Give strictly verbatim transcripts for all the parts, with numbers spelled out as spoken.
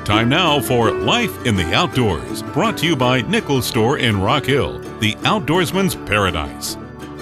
Time now for Life in the Outdoors, brought to you by Nichols Store in Rock Hill, the outdoorsman's paradise.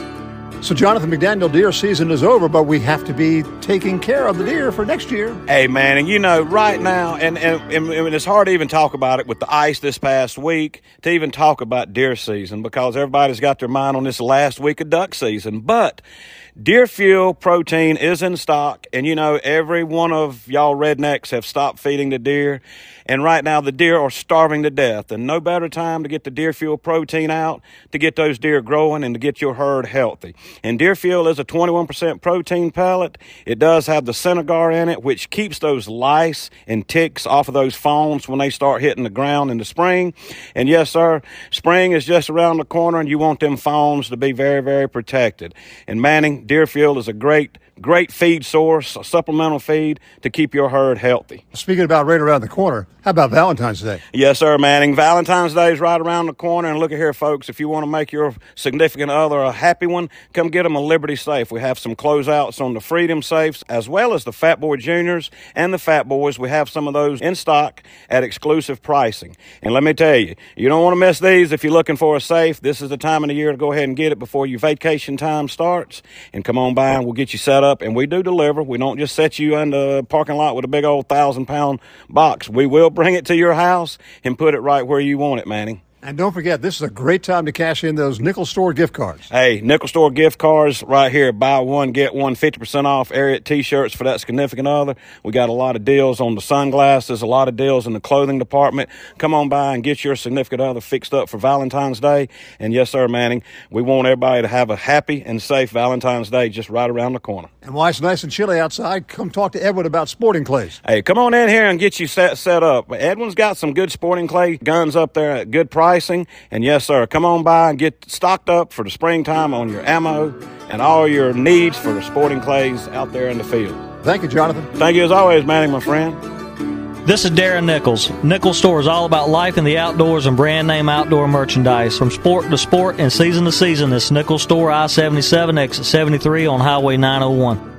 So, Jonathan McDaniel, deer season is over, but we have to be taking care of the deer for next year. Hey, man, and you know, right now, and, and, and, and it's hard to even talk about it with the ice this past week, to even talk about deer season, because everybody's got their mind on this last week of duck season. But Deer Fuel protein is in stock, and you know, every one of y'all rednecks have stopped feeding the deer, and right now the deer are starving to death, and no better time to get the Deer Fuel protein out, to get those deer growing and to get your herd healthy. And Deer Fuel is a twenty-one percent protein pellet. It does have the Senegar in it, which keeps those lice and ticks off of those fawns when they start hitting the ground in the spring. And yes, sir, spring is just around the corner, and you want them fawns to be very, very protected. And Manning, Deer Fuel is a great, great feed source, a supplemental feed to keep your herd healthy. Speaking about right around the corner, how about Valentine's Day? Yes, sir, Manning. Valentine's Day is right around the corner. And look at here, folks, if you want to make your significant other a happy one, come get them a Liberty Safe. We have some closeouts on the Freedom Safes, as well as the Fat Boy Juniors and the Fat Boys. We have some of those in stock at exclusive pricing. And let me tell you, you don't want to miss these if you're looking for a safe. This is the time of the year to go ahead and get it before your vacation time starts. And come on by and we'll get you set up. And we do deliver. We don't just set you in the parking lot with a big old thousand pound box. We will bring it to your house and put it right where you want it, Manning. And don't forget, this is a great time to cash in those Nichols Store gift cards. Hey, Nichols Store gift cards right here. Buy one, get one, fifty percent off Ariat T-shirts for that significant other. We got a lot of deals on the sunglasses, a lot of deals in the clothing department. Come on by and get your significant other fixed up for Valentine's Day. And yes, sir, Manning, we want everybody to have a happy and safe Valentine's Day just right around the corner. And while it's nice and chilly outside, come talk to Edwin about sporting clays. Hey, come on in here and get you set, set up. Edwin's got some good sporting clay guns up there at good pricing. And yes, sir, come on by and get stocked up for the springtime on your ammo and all your needs for the sporting clays out there in the field. Thank you, Jonathan. Thank you as always, Manning, my friend. This is Darren Nichols. Nichols Store is all about life in the outdoors and brand name outdoor merchandise. From sport to sport and season to season, this Nichols Store, I seventy-seven, exit seventy-three on Highway nine oh one.